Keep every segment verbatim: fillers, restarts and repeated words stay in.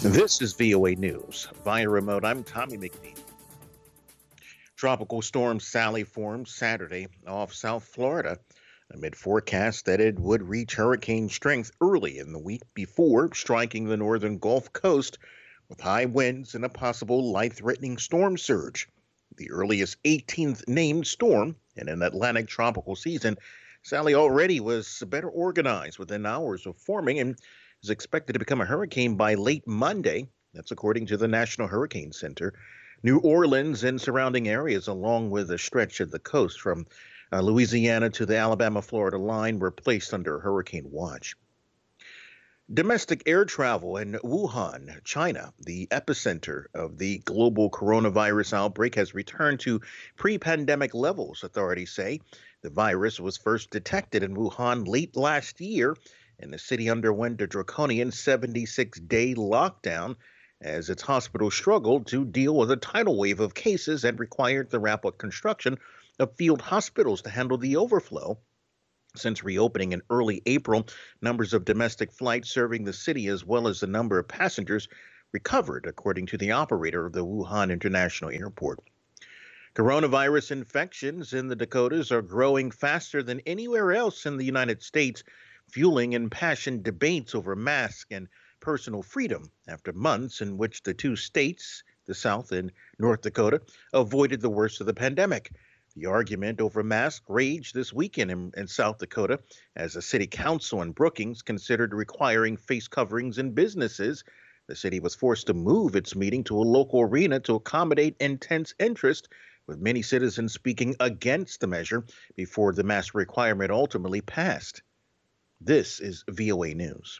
This is V O A News. Via remote, I'm Tommy McNeil. Tropical storm Sally formed Saturday off South Florida amid forecasts that it would reach hurricane strength early in the week before striking the northern Gulf Coast with high winds and a possible life-threatening storm surge. The earliest eighteenth named storm in an Atlantic tropical season, Sally already was better organized within hours of forming and is expected to become a hurricane by late Monday. That's according to the National Hurricane Center. New Orleans and surrounding areas, along with a stretch of the coast from uh, Louisiana to the Alabama-Florida line, were placed under hurricane watch. Domestic air travel in Wuhan, China, the epicenter of the global coronavirus outbreak, has returned to pre-pandemic levels, authorities say. The virus was first detected in Wuhan late last year, and the city underwent a draconian seventy-six day lockdown as its hospital struggled to deal with a tidal wave of cases and required the rapid construction of field hospitals to handle the overflow. Since reopening in early April, numbers of domestic flights serving the city as well as the number of passengers recovered, according to the operator of the Wuhan International Airport. Coronavirus infections in the Dakotas are growing faster than anywhere else in the United States, fueling impassioned debates over masks and personal freedom after months in which the two states, the South and North Dakota, avoided the worst of the pandemic. The argument over masks raged this weekend in, in South Dakota as a city council in Brookings considered requiring face coverings in businesses. The city was forced to move its meeting to a local arena to accommodate intense interest, with many citizens speaking against the measure before the mask requirement ultimately passed. This is V O A News.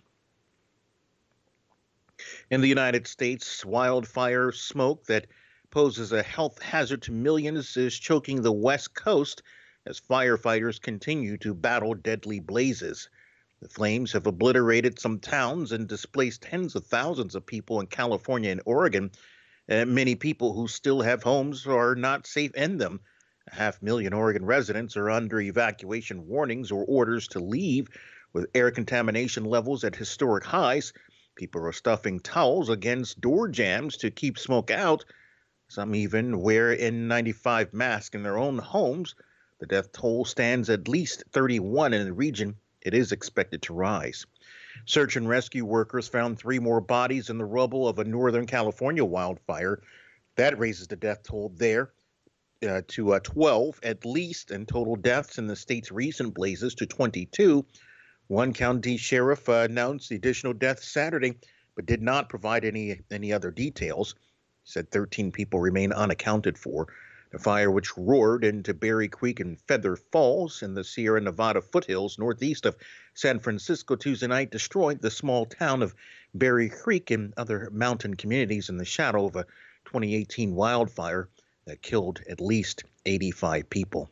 In the United States, wildfire smoke that poses a health hazard to millions is choking the West Coast as firefighters continue to battle deadly blazes. The flames have obliterated some towns and displaced tens of thousands of people in California and Oregon. Uh, many people who still have homes are not safe in them. A half million Oregon residents are under evacuation warnings or orders to leave, with air contamination levels at historic highs. People are stuffing towels against door jambs to keep smoke out. Some even wear N ninety-five masks in their own homes. The death toll stands at least thirty-one in the region. It is expected to rise. Search and rescue workers found three more bodies in the rubble of a Northern California wildfire. That raises the death toll there uh, to uh, twelve at least, and total deaths in the state's recent blazes to twenty-two. One county sheriff uh, announced the additional deaths Saturday, but did not provide any any other details. He said thirteen people remain unaccounted for. The fire, which roared into Berry Creek and Feather Falls in the Sierra Nevada foothills northeast of San Francisco Tuesday night, destroyed the small town of Berry Creek and other mountain communities in the shadow of a twenty eighteen wildfire that killed at least eighty-five people.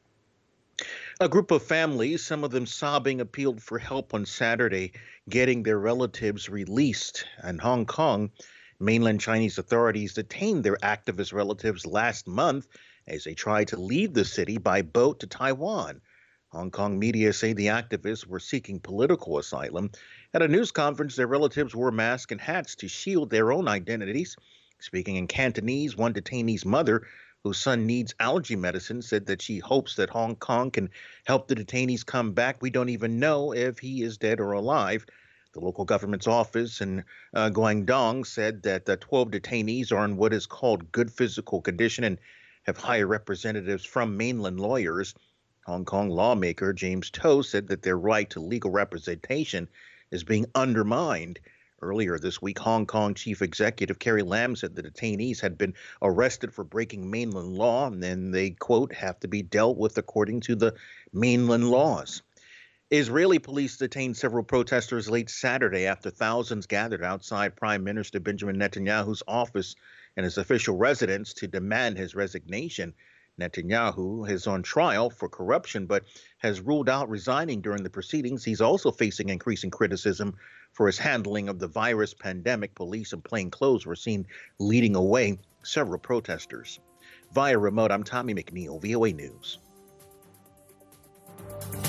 A group of families, some of them sobbing, appealed for help on Saturday getting their relatives released. In Hong Kong, mainland Chinese authorities detained their activist relatives last month as they tried to leave the city by boat to Taiwan. Hong Kong media say the activists were seeking political asylum. At a news conference, their relatives wore masks and hats to shield their own identities. Speaking in Cantonese, one detainee's mother, whose son needs allergy medicine, said that she hopes that Hong Kong can help the detainees come back. We don't even know if he is dead or alive. The local government's office in uh, Guangdong said that the twelve detainees are in what is called good physical condition and have hired representatives from mainland lawyers. Hong Kong lawmaker James To said that their right to legal representation is being undermined. Earlier this week, Hong Kong Chief Executive Carrie Lam said the detainees had been arrested for breaking mainland law, and then they, quote, have to be dealt with according to the mainland laws. Israeli police detained several protesters late Saturday after thousands gathered outside Prime Minister Benjamin Netanyahu's office and his official residence to demand his resignation. Netanyahu is on trial for corruption, but has ruled out resigning during the proceedings. He's also facing increasing criticism for his handling of the virus pandemic. Police in plain clothes were seen leading away several protesters. Via remote, I'm Tommy McNeil, V O A News.